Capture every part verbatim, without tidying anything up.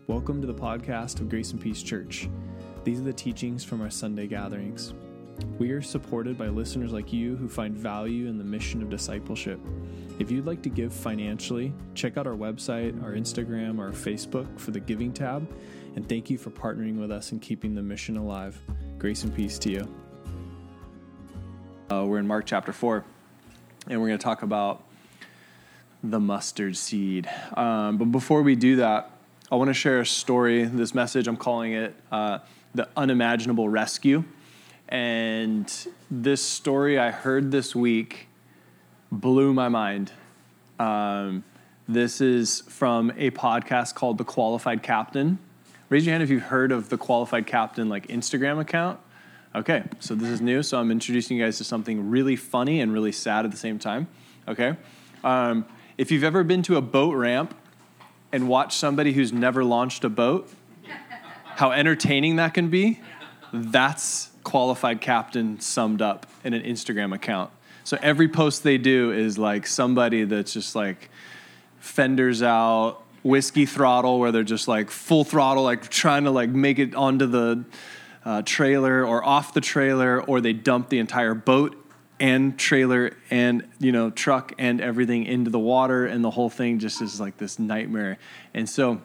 Welcome to the podcast of Grace and Peace Church. These are the teachings from our Sunday gatherings. We are supported by listeners like you who find value in the mission of discipleship. If you'd like to give financially, check out our website, our Instagram, or our Facebook for the giving tab. And thank you for partnering with us and keeping the mission alive. Grace and peace to you. Uh, we're in Mark chapter four, and we're going to talk about the mustard seed. Um, but before we do that, I want to share a story. This message, I'm calling it uh, The Unimaginable Rescue. And this story I heard this week blew my mind. Um, this is from a podcast called The Qualified Captain. Raise your hand if you've heard of The Qualified Captain, like Instagram account. Okay, so this is new, so I'm introducing you guys to something really funny and really sad at the same time. Okay, um, if you've ever been to a boat ramp and watch somebody who's never launched a boat, how entertaining that can be, that's Qualified Captain summed up in an Instagram account. So every post they do is like somebody that's just like fenders out, whiskey throttle, where they're just like full throttle, like trying to like make it onto the uh, trailer or off the trailer, or they dump the entire boat and trailer and, you know, truck and everything into the water, and the whole thing just is like this nightmare. And so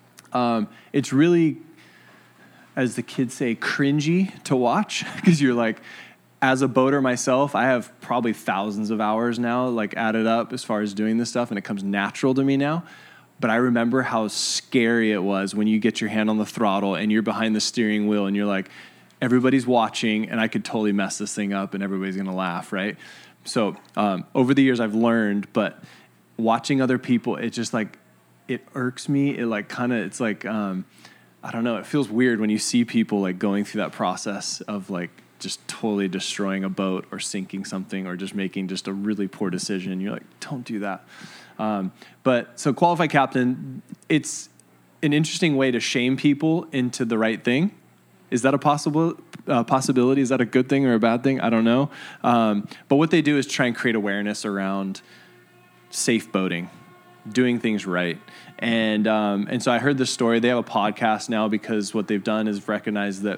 um, it's really, as the kids say, cringy to watch, because you're like, as a boater myself, I have probably thousands of hours now, like added up as far as doing this stuff, and it comes natural to me now. But I remember how scary it was when you get your hand on the throttle and you're behind the steering wheel and you're like, everybody's watching, and I could totally mess this thing up, and everybody's going to laugh, right? So um, over the years, I've learned, but watching other people, it just like, it irks me. It like kind of, it's like, um, I don't know, it feels weird when you see people like going through that process of like just totally destroying a boat or sinking something or just making just a really poor decision. You're like, don't do that. Um, but so Qualified Captain, it's an interesting way to shame people into the right thing. Is that a possible uh, possibility? Is that a good thing or a bad thing? I don't know. Um, but what they do is try and create awareness around safe boating, doing things right. And um, and so I heard this story. They have a podcast now because what they've done is recognize that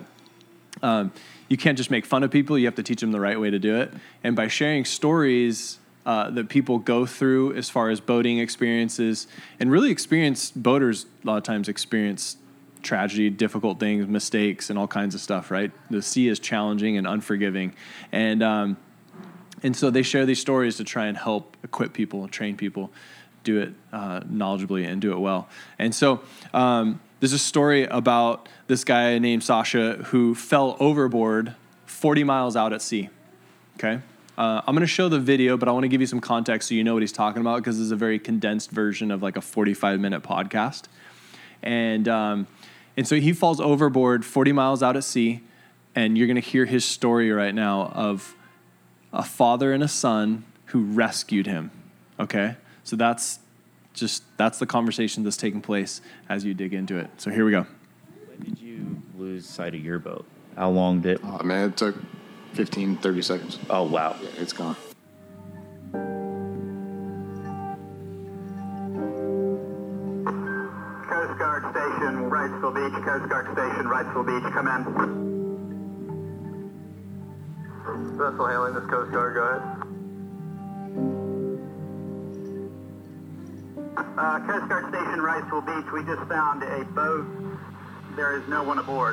um, you can't just make fun of people. You have to teach them the right way to do it. And by sharing stories uh, that people go through as far as boating experiences, and really experienced boaters a lot of times experience tragedy, difficult things, mistakes, and all kinds of stuff, right? The sea is challenging and unforgiving. And um, and so they share these stories to try and help equip people, train people, do it uh, knowledgeably and do it well. And so um, there's a story about this guy named Sasha who fell overboard forty miles out at sea, okay? Uh, I'm going to show the video, but I want to give you some context so you know what he's talking about, because this is a very condensed version of like a forty-five minute podcast. And um, and so he falls overboard forty miles out at sea, and you're going to hear his story right now of a father and a son who rescued him, okay? So that's just, that's the conversation that's taking place as you dig into it. So here we go. When did you lose sight of your boat? How long did it? Oh, man, it took fifteen, thirty seconds. Oh, wow. Yeah, it's gone. Coast Guard Station, Wrightsville Beach. Coast Guard Station, Wrightsville Beach. Come in. Vessel hailing this Coast Guard. Go ahead. Uh, Coast Guard Station, Wrightsville Beach. We just found a boat. There is no one aboard.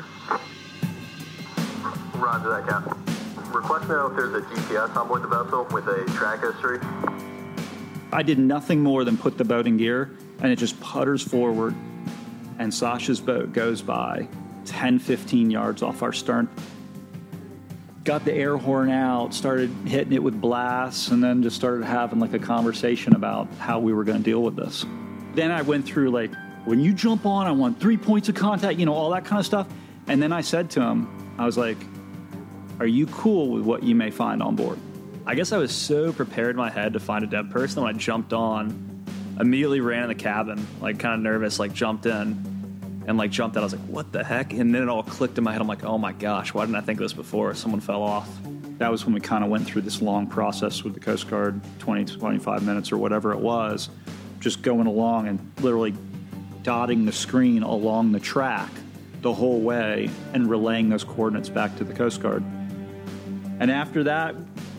Roger that, Captain. Request now if there's a G P S on board the vessel with a track history. I did nothing more than put the boat in gear, and it just putters forward, and Sasha's boat goes by ten, fifteen yards off our stern. Got the air horn out, started hitting it with blasts, and then just started having like a conversation about how we were going to deal with this. Then I went through like, when you jump on, I want three points of contact, you know, all that kind of stuff. And then I said to him, I was like, are you cool with what you may find on board? I guess I was so prepared in my head to find a dead person when I jumped on, immediately ran in the cabin, like kind of nervous, like jumped in and like jumped out. I was like, what the heck? And then it all clicked in my head. I'm like, oh my gosh, why didn't I think of this before? Someone fell off. That was when we kind of went through this long process with the Coast Guard, twenty, twenty-five minutes or whatever it was, just going along and literally dotting the screen along the track the whole way and relaying those coordinates back to the Coast Guard. And after that,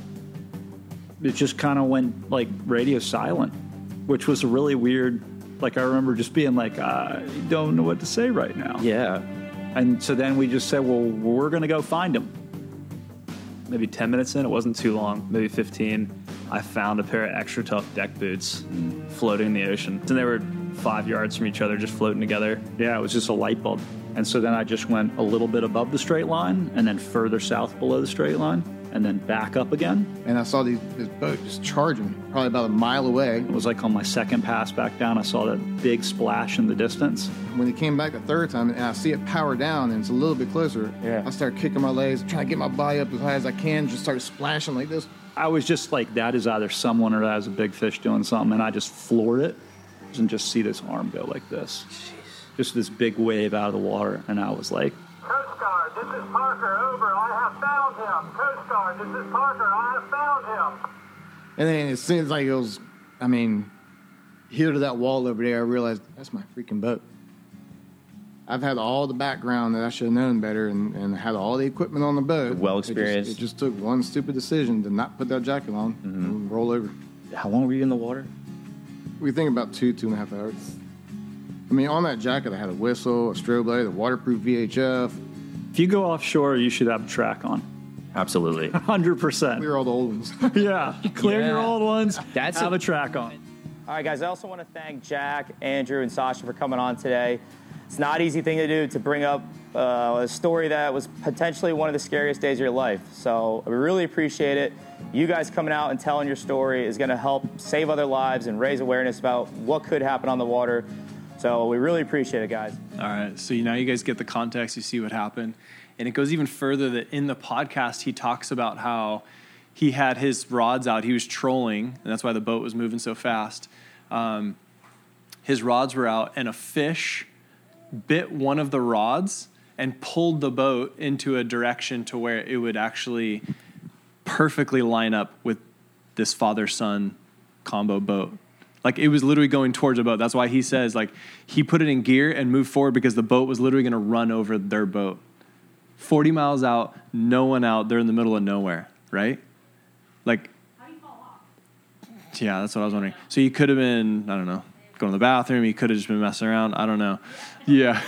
it just kind of went like radio silent, which was really weird. Like I remember just being like, I don't know what to say right now. Yeah. And so then we just said, well, we're going to go find him. Maybe ten minutes in, it wasn't too long, maybe fifteen, I found a pair of extra tough deck boots floating in the ocean. And they were five yards from each other, just floating together. Yeah, it was just a light bulb. And so then I just went a little bit above the straight line and then further south below the straight line and then back up again. And I saw these, this boat just charging, probably about a mile away. It was like on my second pass back down, I saw that big splash in the distance. When it came back the third time, and I see it power down, and it's a little bit closer, Yeah. I start kicking my legs, trying to get my body up as high as I can, just start splashing like this. I was just like, that is either someone or that is a big fish doing something. And I just floored it and just see this arm go like this. Jeez. Just this big wave out of the water. And I was like, Coast Guard, this is Parker, over. I have found him. Coast Guard, this is Parker. I have found him. And then as soon as I goes, I mean, here to that wall over there, I realized that's my freaking boat. I've had all the background that I should have known better and, and had all the equipment on the boat. Well It just- experienced. It just, took one stupid decision to not put that jacket on Mm-hmm. and roll over. How long were you in the water? We think about two, two and a half hours. I mean, on that jacket, I had a whistle, a strobe light, a waterproof V H F. if you go offshore, you should have a track on. Absolutely. one hundred percent. We were all the old ones. Yeah. Clear Yeah. your old ones. That's have a- a track on. All right, guys, I also want to thank Jack, Andrew, and Sasha for coming on today. It's not an easy thing to do to bring up uh, a story that was potentially one of the scariest days of your life. So we really appreciate it. You guys coming out and telling your story is going to help save other lives and raise awareness about what could happen on the water. So we really appreciate it, guys. All right, so now you guys get the context, you see what happened. And it goes even further that in the podcast, he talks about how he had his rods out. He was trolling, and that's why the boat was moving so fast. Um, his rods were out, and a fish bit one of the rods and pulled the boat into a direction to where it would actually perfectly line up with this father-son combo boat. Like, it was literally going towards a boat. That's why he says, like, he put it in gear and moved forward because the boat was literally going to run over their boat. forty miles out, no one out. They're in the middle of nowhere, right? Like, how do you fall off? Yeah, that's what I was wondering. So he could have been, I don't know, going to the bathroom. He could have just been messing around. I don't know. Yeah.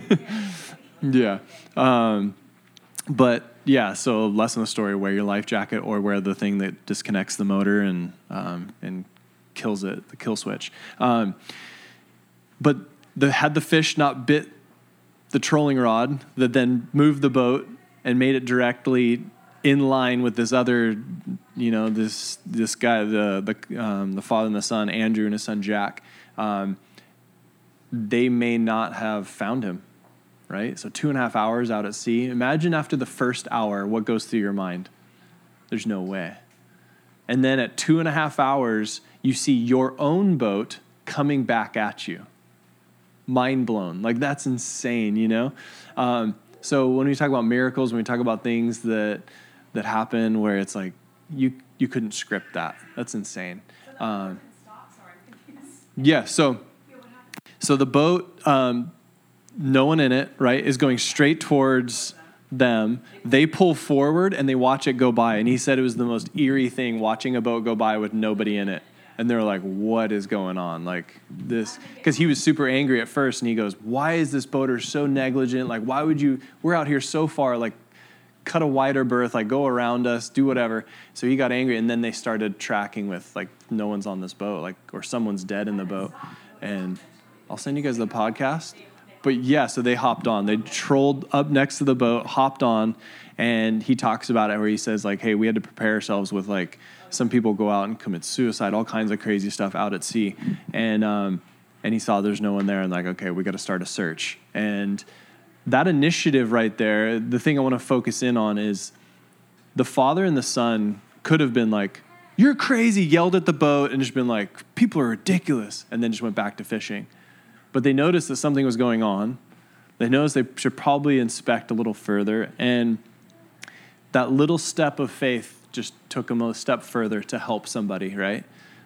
yeah. Um, but, yeah, so less in the story, wear your life jacket or wear the thing that disconnects the motor and um, and kills it, the kill switch. Um, but the had the fish not bit the trolling rod that then moved the boat and made it directly in line with this other, you know, this this guy, the the um, the father and the son, Andrew and his son Jack, um, they may not have found him, right? So two and a half hours out at sea. Imagine after the first hour, what goes through your mind? There's no way. And then at two and a half hours, you see your own boat coming back at you. Mind blown. Like, that's insane, you know? Um, so when we talk about miracles, when we talk about things that that happen where it's like, you you couldn't script that. That's insane. Um, yeah, so so the boat, um, no one in it, right, is going straight towards them. They pull forward and they watch it go by. And he said it was the most eerie thing, watching a boat go by with nobody in it. And they're like, what is going on? Like this, because he was super angry at first. And he goes, why is this boater so negligent? Like, why would you, we're out here so far, like cut a wider berth, like go around us, do whatever. So he got angry. And then they started tracking with like, no one's on this boat, like, or someone's dead in the boat. And I'll send you guys the podcast. But yeah, so they hopped on. They trolled up next to the boat, hopped on, and he talks about it where he says, like, hey, we had to prepare ourselves with, like, some people go out and commit suicide, all kinds of crazy stuff out at sea. And um, and he saw there's no one there and, like, okay, we got to start a search. And that initiative right there, the thing I want to focus in on is the father and the son could have been like, you're crazy, yelled at the boat, and just been like, people are ridiculous, and then just went back to fishing. But they noticed that something was going on. They noticed they should probably inspect a little further. And that little step of faith just took them a step further to help somebody, right?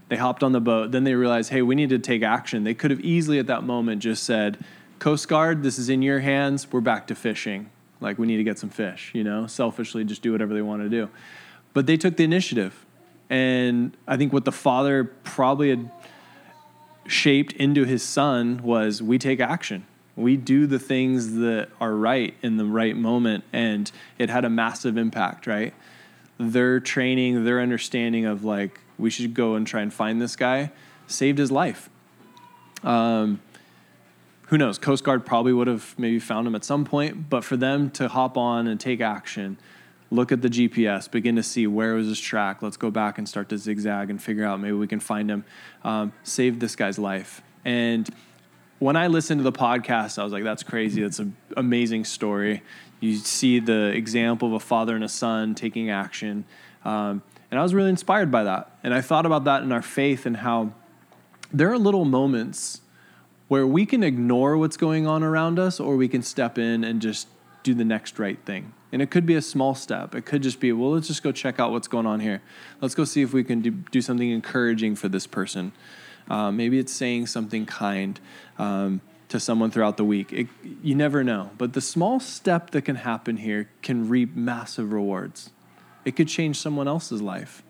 They hopped on the boat. Then they realized, hey, we need to take action. They could have easily at that moment just said, Coast Guard, this is in your hands. We're back to fishing. Like, we need to get some fish, you know, selfishly just do whatever they want to do. But they took the initiative. And I think what the father probably had shaped into his son was, we take action. We do the things that are right in the right moment. And it had a massive impact, right? Their training, their understanding of like, we should go and try and find this guy, saved his life. Um, who knows? Coast Guard probably would have maybe found him at some point, but for them to hop on and take action, look at the G P S, begin to see where was his track. Let's go back and start to zigzag and figure out maybe we can find him. Um, saved this guy's life. And when I listened to the podcast, I was like, that's crazy. That's an amazing story. You see the example of a father and a son taking action. Um, and I was really inspired by that. And I thought about that in our faith and how there are little moments where we can ignore what's going on around us, or we can step in and just do the next right thing. And it could be a small step. It could just be, well, let's just go check out what's going on here. Let's go see if we can do, do something encouraging for this person. Uh, maybe it's saying something kind um, to someone throughout the week. It, you never know. But the small step that can happen here can reap massive rewards. It could change someone else's life.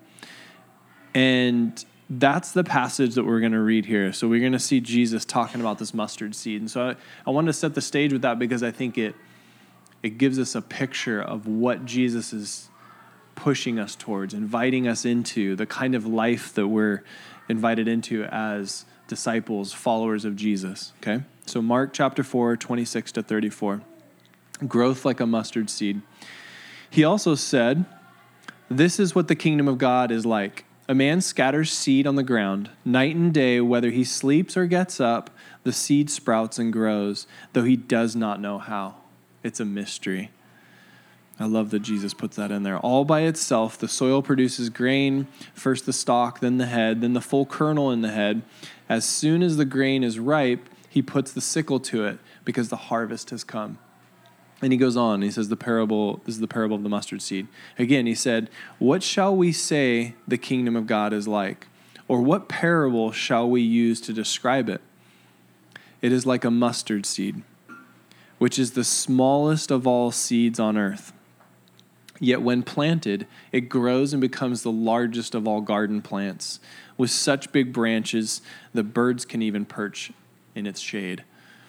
And that's the passage that we're going to read here. So we're going to see Jesus talking about this mustard seed. And so I, I wanted to set the stage with that because I think it it gives us a picture of what Jesus is pushing us towards, inviting us into, the kind of life that we're invited into as disciples, followers of Jesus. Okay? So Mark chapter four, twenty-six to thirty-four. Growth like a mustard seed. He also said, "This is what the kingdom of God is like. A man scatters seed on the ground. Night and day, whether he sleeps or gets up, the seed sprouts and grows, though he does not know how." It's a mystery. I love that Jesus puts that in there. All by itself, the soil produces grain, first the stalk, then the head, then the full kernel in the head. As soon as the grain is ripe, he puts the sickle to it because the harvest has come. And he goes on, he says the parable, this is the parable of the mustard seed. Again, he said, "What shall we say the kingdom of God is like? Or what parable shall we use to describe it? It is like a mustard seed, which is the smallest of all seeds on earth. Yet when planted, it grows and becomes the largest of all garden plants, with such big branches that birds can even perch in its shade."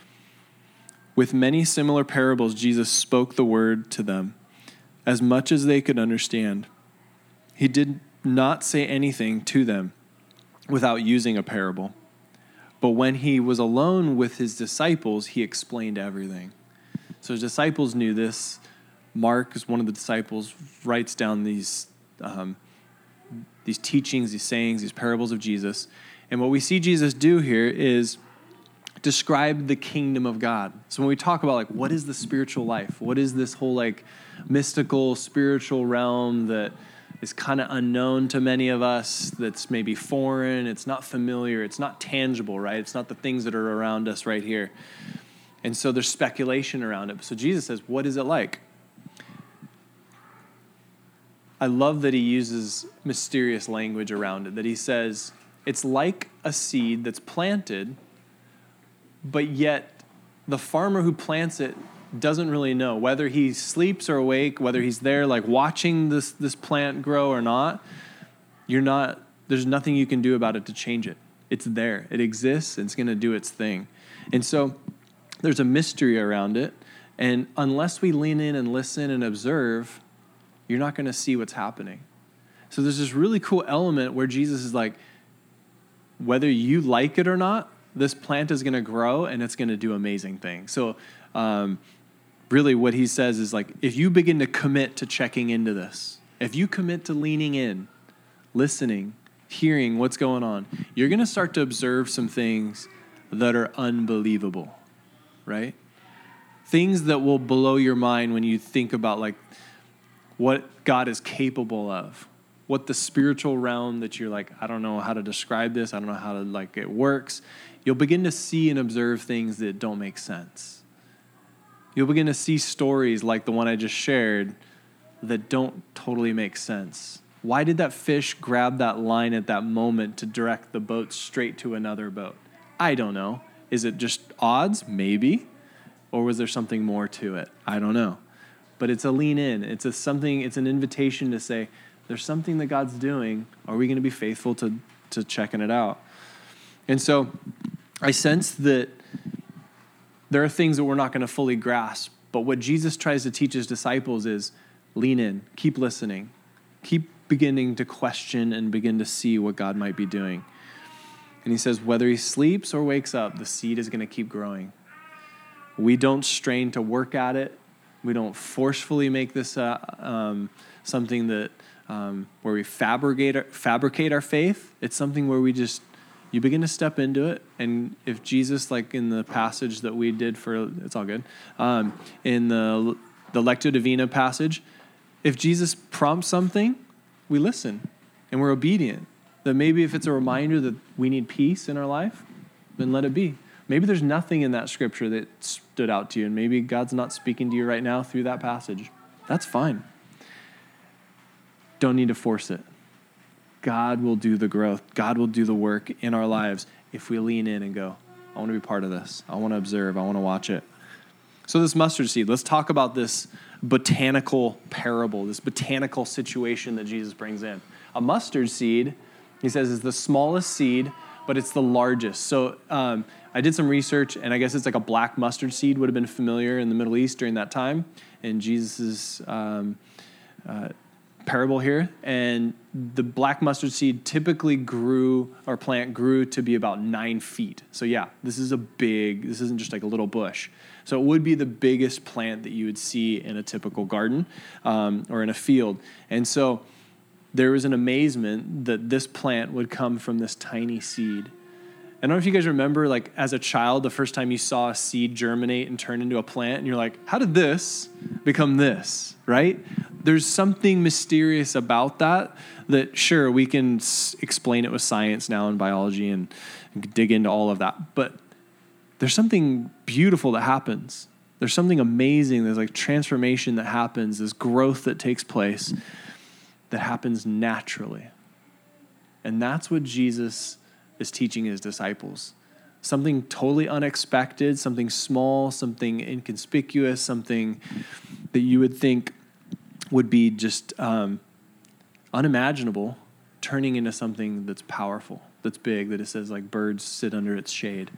With many similar parables, Jesus spoke the word to them, as much as they could understand. He did not say anything to them without using a parable. But when he was alone with his disciples, he explained everything. So his disciples knew this. Mark is one of the disciples, writes down these um, these teachings, these sayings, these parables of Jesus. And what we see Jesus do here is describe the kingdom of God. So when we talk about like, what is the spiritual life? What is this whole like mystical spiritual realm that is kind of unknown to many of us, that's maybe foreign, it's not familiar, it's not tangible, right? It's not the things that are around us right here. And so there's speculation around it. So Jesus says, what is it like? I love that he uses mysterious language around it, that he says, it's like a seed that's planted, but yet the farmer who plants it doesn't really know whether he sleeps or awake, whether he's there like watching this this plant grow or not. You're not, there's nothing you can do about it to change it. It's there. It exists, and it's going to do its thing. And so there's a mystery around it, and unless we lean in and listen and observe, you're not going to see what's happening. So there's this really cool element where Jesus is like, whether you like it or not, this plant is going to grow and it's going to do amazing things. So um, really what he says is like, if you begin to commit to checking into this, if you commit to leaning in, listening, hearing what's going on, you're going to start to observe some things that are unbelievable, right? Things that will blow your mind when you think about like what God is capable of, what the spiritual realm that you're like, I don't know how to describe this. I don't know how to like it works. You'll begin to see and observe things that don't make sense. You'll begin to see stories like the one I just shared that don't totally make sense. Why did that fish grab that line at that moment to direct the boat straight to another boat? I don't know. Is it just odds? Maybe. Or was there something more to it? I don't know. But it's a lean in. It's a something, it's an invitation to say, there's something that God's doing. Are we going to be faithful to, to checking it out? And so I sense that there are things that we're not going to fully grasp. But what Jesus tries to teach his disciples is lean in, keep listening, keep beginning to question and begin to see what God might be doing. And he says, whether he sleeps or wakes up, the seed is going to keep growing. We don't strain to work at it. We don't forcefully make this uh, um, something that um, where we fabricate our, fabricate our faith. It's something where we just, you begin to step into it. And if Jesus, like in the passage that we did for, it's all good, um, in the, the Lectio Divina passage, if Jesus prompts something, we listen and we're obedient. That maybe if it's a reminder that we need peace in our life, then let it be. Maybe there's nothing in that scripture that stood out to you, and maybe God's not speaking to you right now through that passage. That's fine. Don't need to force it. God will do the growth. God will do the work in our lives if we lean in and go, I want to be part of this. I want to observe. I want to watch it. So this mustard seed, let's talk about this botanical parable, this botanical situation that Jesus brings in. A mustard seed, he says, is the smallest seed, but it's the largest. So um, I did some research, and I guess it's like a black mustard seed would have been familiar in the Middle East during that time, in Jesus' um, uh, parable here. And the black mustard seed typically grew, or plant grew to be about nine feet. So yeah, this is a big, this isn't just like a little bush. So it would be the biggest plant that you would see in a typical garden um, or in a field. And so there was an amazement that this plant would come from this tiny seed. I don't know if you guys remember, like as a child, the first time you saw a seed germinate and turn into a plant, and you're like, how did this become this, right? There's something mysterious about that, that sure, we can s- explain it with science now and biology and, and dig into all of that. But there's something beautiful that happens. There's something amazing. There's like transformation that happens, this growth that takes place that happens naturally. And that's what Jesus is teaching his disciples. Something totally unexpected, something small, something inconspicuous, something that you would think would be just um, unimaginable, turning into something that's powerful, that's big, that it says like birds sit under its shade.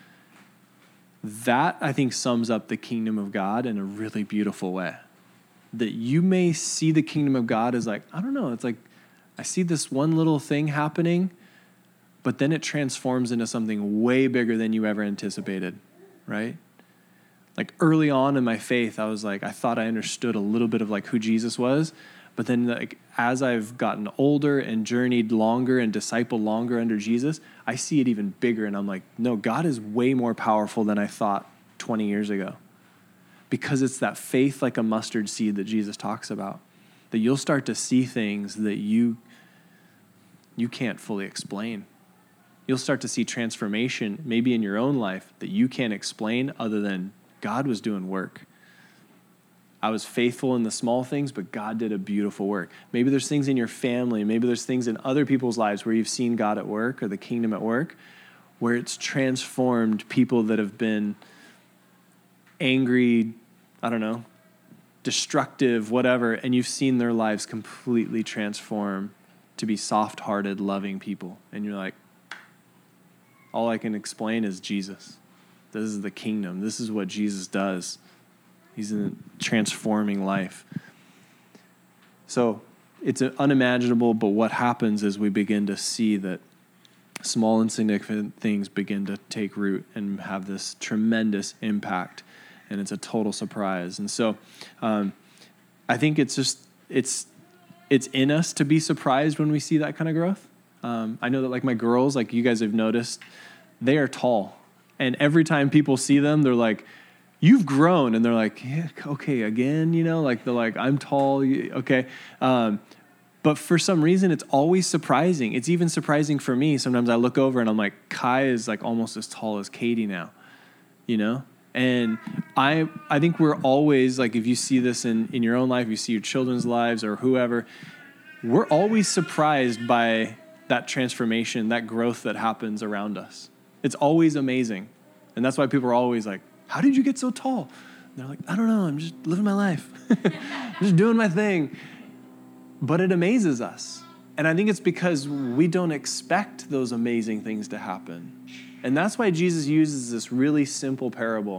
That, I think, sums up the kingdom of God in a really beautiful way. That you may see the kingdom of God as like, I don't know, it's like, I see this one little thing happening, but then it transforms into something way bigger than you ever anticipated, right? Like early on in my faith, I was like, I thought I understood a little bit of like who Jesus was, but then like as I've gotten older and journeyed longer and discipled longer under Jesus, I see it even bigger, and I'm like, no, God is way more powerful than I thought twenty years ago. Because it's that faith like a mustard seed that Jesus talks about, that you'll start to see things that you you can't fully explain. You'll start to see transformation maybe in your own life that you can't explain other than God was doing work. I was faithful in the small things, but God did a beautiful work. Maybe there's things in your family, maybe there's things in other people's lives where you've seen God at work or the kingdom at work, where it's transformed people that have been angry, I don't know, destructive, whatever, and you've seen their lives completely transform to be soft-hearted, loving people. And you're like, all I can explain is Jesus. This is the kingdom. This is what Jesus does. He's in a transforming life. So it's unimaginable, but what happens is we begin to see that small, insignificant things begin to take root and have this tremendous impact. And it's a total surprise. And so um, I think it's just, it's it's in us to be surprised when we see that kind of growth. Um, I know that like my girls, like you guys have noticed, they are tall. And every time people see them, they're like, you've grown. And they're like, yeah, okay, again, you know, like they're like, I'm tall, okay. Um, but for some reason, it's always surprising. It's even surprising for me. Sometimes I look over and I'm like, Kai is like almost as tall as Katie now, you know? And I I think we're always, like if you see this in, in your own life, you see your children's lives or whoever, we're always surprised by that transformation, that growth that happens around us. It's always amazing. And that's why people are always like, how did you get so tall? And they're like, I don't know. I'm just living my life. I'm just doing my thing. But it amazes us. And I think it's because we don't expect those amazing things to happen. And that's why Jesus uses this really simple parable.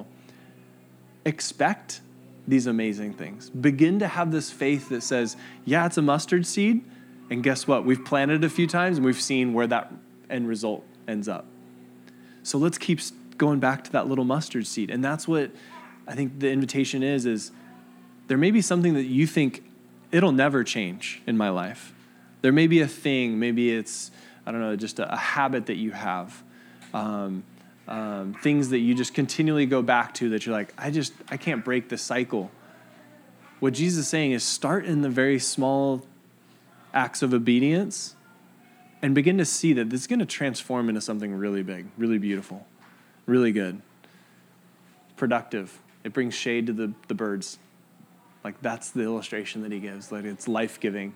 Expect these amazing things. Begin to have this faith that says, yeah, it's a mustard seed. And guess what? We've planted it a few times and we've seen where that end result ends up. So let's keep going back to that little mustard seed. And that's what I think the invitation is, is there may be something that you think it'll never change in my life. There may be a thing, maybe it's, I don't know, just a, a habit that you have. Um, um, things that you just continually go back to that you're like, I just, I can't break the cycle. What Jesus is saying is start in the very small acts of obedience and begin to see that this is going to transform into something really big, really beautiful, really good, productive. It brings shade to the, the birds. Like that's the illustration that he gives. Like it's life-giving.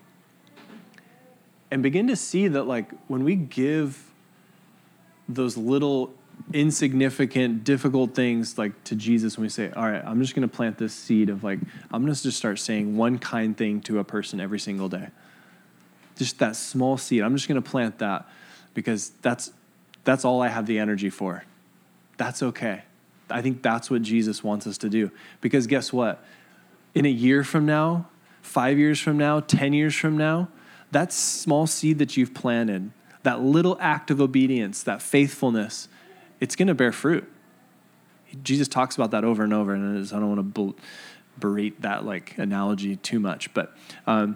And begin to see that like when we give those little insignificant, difficult things like to Jesus, when we say, all right, I'm just going to plant this seed of like, I'm going to just start saying one kind thing to a person every single day. Just that small seed. I'm just going to plant that because that's that's all I have the energy for. That's okay. I think that's what Jesus wants us to do. Because guess what? In a year from now, five years from now, ten years from now, that small seed that you've planted, that little act of obedience, that faithfulness, it's going to bear fruit. Jesus talks about that over and over, and I don't want to berate that like analogy too much, but um,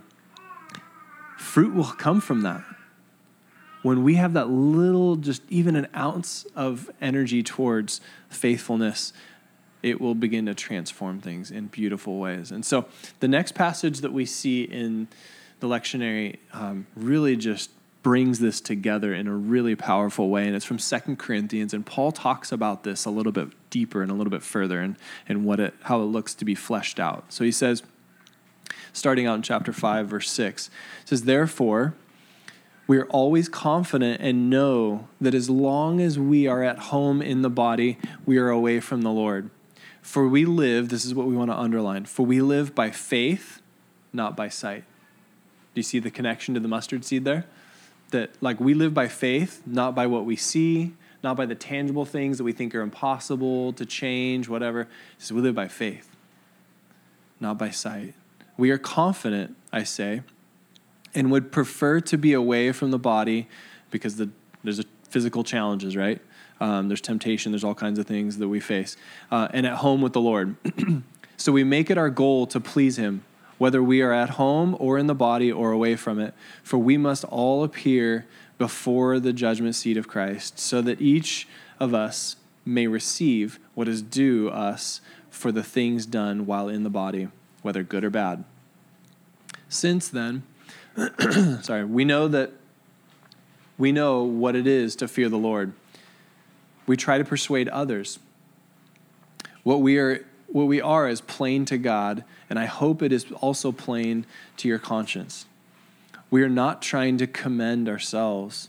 fruit will come from that. When we have that little, just even an ounce of energy towards faithfulness, it will begin to transform things in beautiful ways. And so the next passage that we see in the lectionary um, really just brings this together in a really powerful way. And it's from Second Corinthians. And Paul talks about this a little bit deeper and a little bit further and, and what it, how it looks to be fleshed out. So he says, starting out in chapter five, verse six, it says, therefore, we are always confident and know that as long as we are at home in the body, we are away from the Lord. For we live, this is what we want to underline, for we live by faith, not by sight. Do you see the connection to the mustard seed there? That like we live by faith, not by what we see, not by the tangible things that we think are impossible to change, whatever. It says we live by faith, not by sight. We are confident, I say, and would prefer to be away from the body because the, there's a physical challenges, right? Um, there's temptation. There's all kinds of things that we face. Uh, and at home with the Lord. So we make it our goal to please him, whether we are at home or in the body or away from it. For we must all appear before the judgment seat of Christ, so that each of us may receive what is due us for the things done while in the body, whether good or bad. Since then, sorry, we know that we know what it is to fear the Lord. We try to persuade others. What we are what we are is plain to God, and I hope it is also plain to your conscience. We are not trying to commend ourselves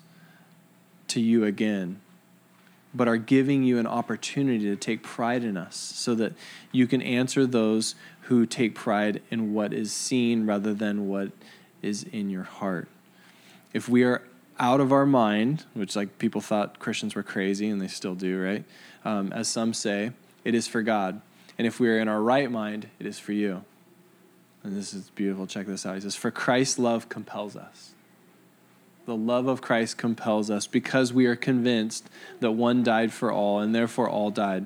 to you again, but are giving you an opportunity to take pride in us so that you can answer those who take pride in what is seen rather than what is in your heart. If we are out of our mind, which like people thought Christians were crazy and they still do, right? Um, as some say, it is for God. And if we are in our right mind, it is for you. And this is beautiful. Check this out. He says, for Christ's love compels us. The love of Christ compels us because we are convinced that one died for all and therefore all died.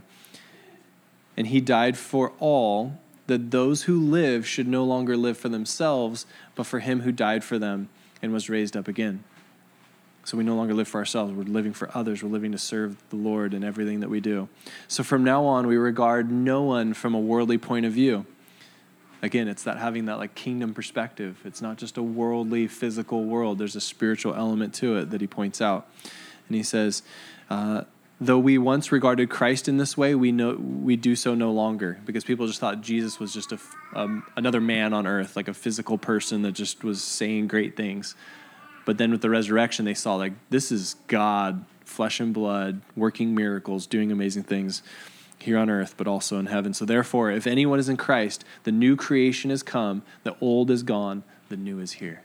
And he died for all, that those who live should no longer live for themselves, but for him who died for them and was raised up again. So we no longer live for ourselves. We're living for others. We're living to serve the Lord in everything that we do. So from now on, we regard no one from a worldly point of view. Again, it's that having that like kingdom perspective. It's not just a worldly, physical world. There's a spiritual element to it that he points out. And he says, uh, though we once regarded Christ in this way, we know we do so no longer, because people just thought Jesus was just a, um, another man on earth, like a physical person that just was saying great things. But then with the resurrection, they saw like, this is God, flesh and blood, working miracles, doing amazing things here on earth, but also in heaven. So therefore, if anyone is in Christ, the new creation has come, the old is gone, the new is here.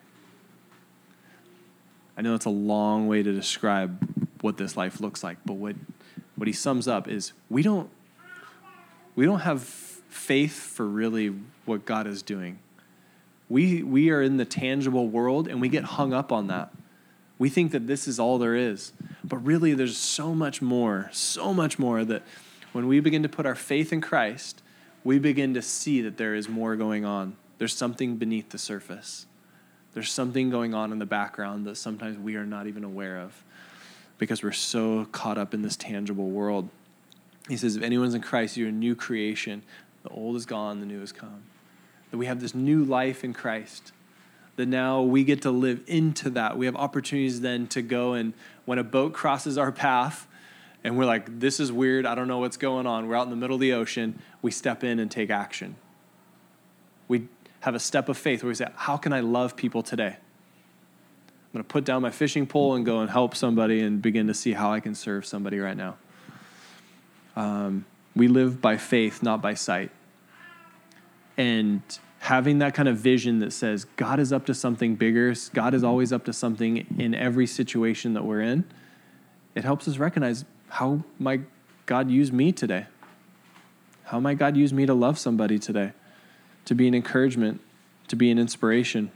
I know it's a long way to describe what this life looks like, but what what he sums up is we don't we don't have faith for really what God is doing. We we are in the tangible world, and we get hung up on that. We think that this is all there is, but really there's so much more, so much more, that when we begin to put our faith in Christ, we begin to see that there is more going on. There's something beneath the surface. There's something going on in the background that sometimes we are not even aware of, because we're so caught up in this tangible world. He says, if anyone's in Christ, you're a new creation. The old is gone, the new has come. That we have this new life in Christ. That now we get to live into that. We have opportunities then to go, and when a boat crosses our path, and we're like, this is weird, I don't know what's going on, we're out in the middle of the ocean, we step in and take action. We have a step of faith where we say, how can I love people today? I'm going to put down my fishing pole and go and help somebody and begin to see how I can serve somebody right now. Um, we live by faith, not by sight. And having that kind of vision that says God is up to something bigger, God is always up to something in every situation that we're in, it helps us recognize, how might God use me today? How might God use me to love somebody today? To be an encouragement, to be an inspiration.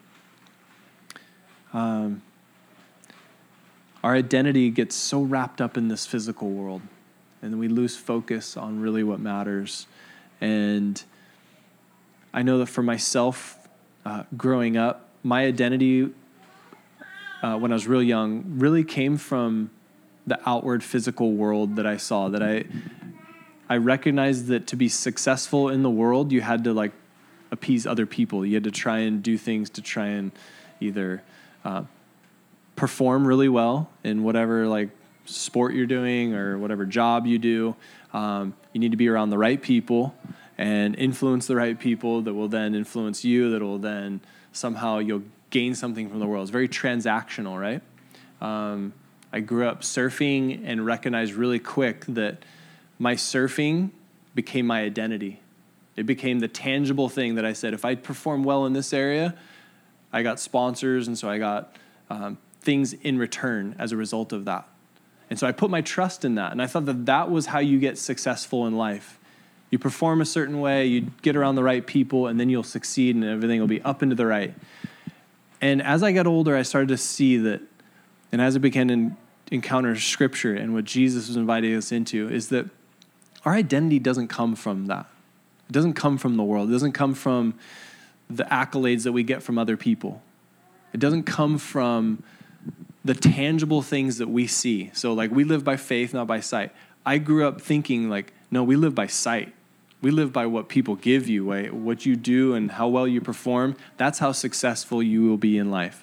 Um, our identity gets so wrapped up in this physical world, and then we lose focus on really what matters. And I know that for myself, uh, growing up, my identity uh, when I was real young really came from the outward physical world that I saw. That I I recognized that to be successful in the world, you had to like appease other people. You had to try and do things to try and either uh, perform really well in whatever like sport you're doing or whatever job you do. Um, you need to be around the right people and influence the right people that will then influence you, that will then somehow you'll gain something from the world. It's very transactional, right? Um, I grew up surfing and recognized really quick that my surfing became my identity. It became the tangible thing that I said, if I perform well in this area, I got sponsors, and so I got um, things in return as a result of that. And so I put my trust in that, and I thought that that was how you get successful in life. You perform a certain way, you get around the right people, and then you'll succeed, and everything will be up and to the right. And as I got older, I started to see that, and as I began to encounter Scripture and what Jesus was inviting us into, is that our identity doesn't come from that. It doesn't come from the world. It doesn't come from the accolades that we get from other people. It doesn't come from the tangible things that we see. So like we live by faith, not by sight. I grew up thinking like, no, we live by sight. We live by what people give you, right? What you do and how well you perform. That's how successful you will be in life.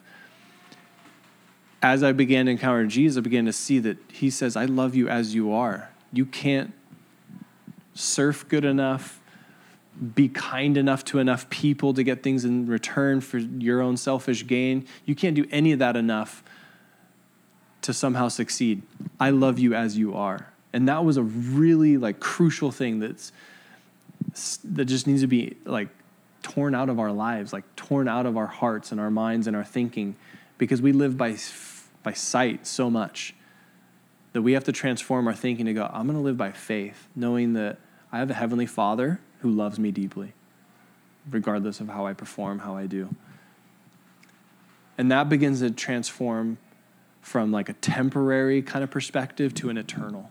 As I began to encounter Jesus, I began to see that he says, I love you as you are. You can't surf good enough, be kind enough to enough people to get things in return for your own selfish gain. You can't do any of that enough to somehow succeed. I love you as you are. And that was a really like crucial thing that's that just needs to be like torn out of our lives, like torn out of our hearts and our minds and our thinking, because we live by by sight so much that we have to transform our thinking to go, I'm going to live by faith, knowing that I have a heavenly Father who loves me deeply, regardless of how I perform, how I do. And that begins to transform from like a temporary kind of perspective to an eternal.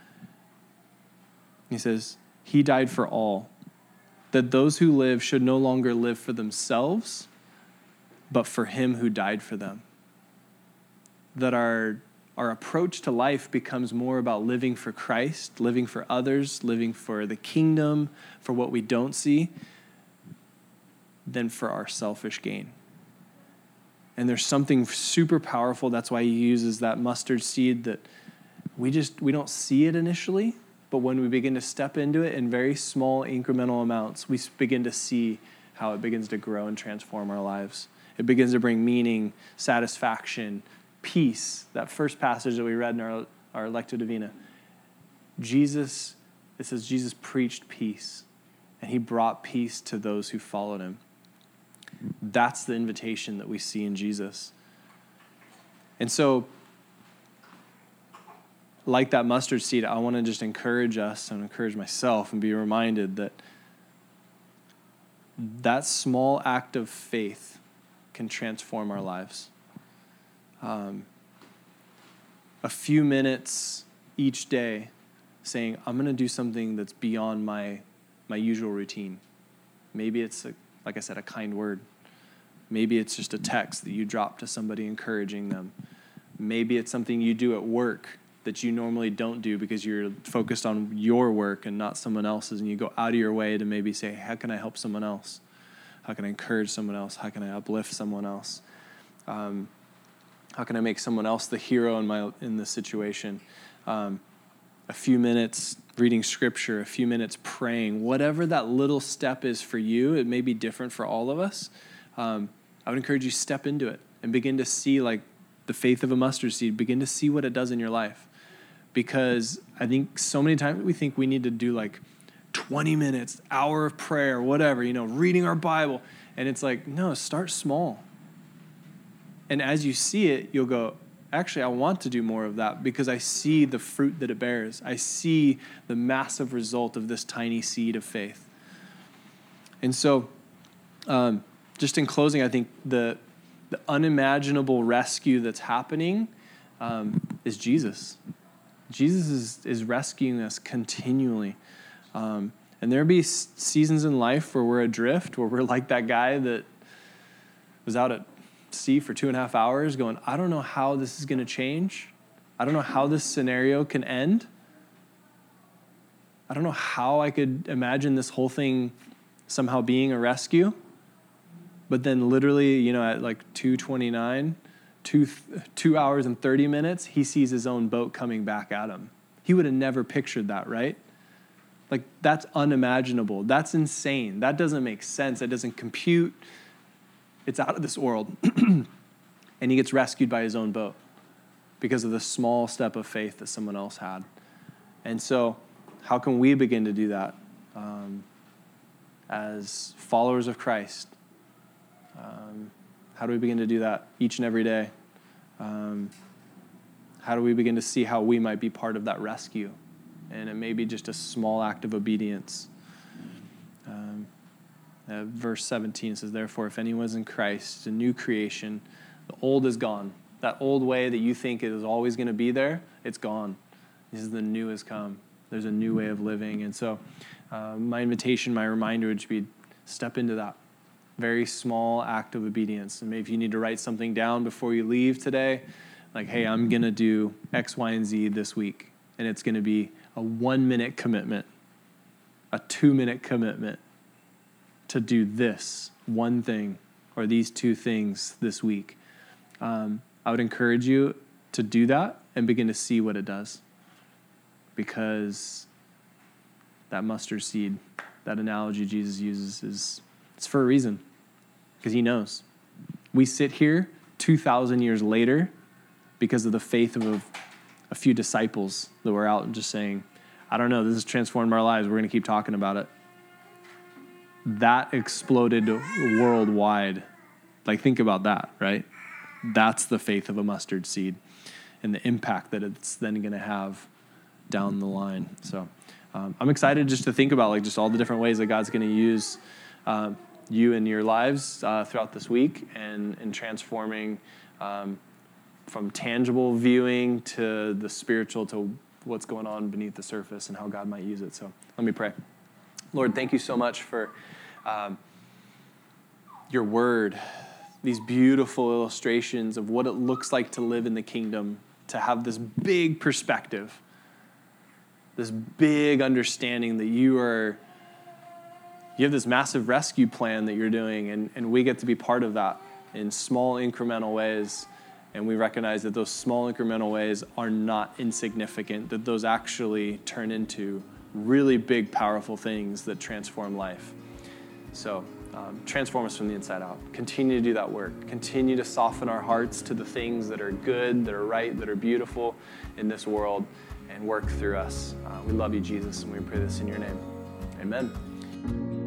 He says, he died for all, that those who live should no longer live for themselves, but for him who died for them. That our our approach to life becomes more about living for Christ, living for others, living for the kingdom, for what we don't see, than for our selfish gain. And there's something super powerful. That's why he uses that mustard seed that we just, we don't see it initially, but when we begin to step into it in very small incremental amounts, we begin to see how it begins to grow and transform our lives. It begins to bring meaning, satisfaction, peace. That first passage that we read in our, our Lectio Divina, Jesus, it says Jesus preached peace, and he brought peace to those who followed him. That's the invitation that we see in Jesus. And so, like that mustard seed, I want to just encourage us and encourage myself and be reminded that that small act of faith can transform our lives. Um, a few minutes each day saying, I'm going to do something that's beyond my my usual routine. Maybe it's, a, like I said, a kind word. Maybe it's just a text that you drop to somebody encouraging them. Maybe it's something you do at work that you normally don't do because you're focused on your work and not someone else's, and you go out of your way to maybe say, how can I help someone else? How can I encourage someone else? How can I uplift someone else? Um, how can I make someone else the hero in my in this situation? Um, a few minutes reading scripture, a few minutes praying, whatever that little step is for you, it may be different for all of us. Um, I would encourage you to step into it and begin to see, like the faith of a mustard seed, begin to see what it does in your life. Because I think so many times we think we need to do like twenty minutes, hour of prayer, whatever, you know, reading our Bible. And it's like, no, start small. And as you see it, you'll go, actually, I want to do more of that because I see the fruit that it bears. I see the massive result of this tiny seed of faith. And so, um, just in closing, I think the the unimaginable rescue that's happening um, is Jesus. Jesus is, is rescuing us continually. Um, and there'll be seasons in life where we're adrift, where we're like that guy that was out at sea for two and a half hours going, I don't know how this is going to change. I don't know how this scenario can end. I don't know how I could imagine this whole thing somehow being a rescue. But then literally, you know, at like two twenty-nine, two, two hours and thirty minutes, he sees his own boat coming back at him. He would have never pictured that, right? Like, that's unimaginable. That's insane. That doesn't make sense. That doesn't compute. It's out of this world. And he gets rescued by his own boat because of the small step of faith that someone else had. And so how can we begin to do that um, as followers of Christ? Um, how do we begin to do that each and every day? Um, how do we begin to see how we might be part of that rescue? And it may be just a small act of obedience. Um, uh, verse seventeen says, therefore, if anyone is in Christ, a new creation, the old is gone. That old way that you think is always going to be there, it's gone. This is the new has come. There's a new way of living. And so uh, my invitation, my reminder would be step into that. Very small act of obedience. And maybe if you need to write something down before you leave today, like, hey, I'm going to do X, Y, and Z this week. And it's going to be a one-minute commitment, a two-minute commitment to do this one thing or these two things this week. Um, I would encourage you to do that and begin to see what it does. Because that mustard seed, that analogy Jesus uses, is it's for a reason. Because he knows. We sit here two thousand years later because of the faith of a, a few disciples that were out and just saying, I don't know, this has transformed our lives. We're going to keep talking about it. That exploded worldwide. Like, think about that, right? That's the faith of a mustard seed and the impact that it's then going to have down the line. So um, I'm excited just to think about like just all the different ways that God's going to use um, you in your lives uh, throughout this week and, and transforming um, from tangible viewing to the spiritual to what's going on beneath the surface and how God might use it. So let me pray. Lord, thank you so much for um, your word, these beautiful illustrations of what it looks like to live in the kingdom, to have this big perspective, this big understanding that you are, you have this massive rescue plan that you're doing, and, and we get to be part of that in small incremental ways. And we recognize that those small incremental ways are not insignificant, that those actually turn into really big, powerful things that transform life. So um, transform us from the inside out. Continue to do that work. Continue to soften our hearts to the things that are good, that are right, that are beautiful in this world, and work through us. Uh, we love you, Jesus, and we pray this in your name. Amen.